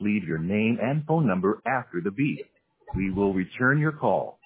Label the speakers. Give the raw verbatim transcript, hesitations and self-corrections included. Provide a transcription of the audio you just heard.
Speaker 1: leave your name and phone number after the beep. We will return your call.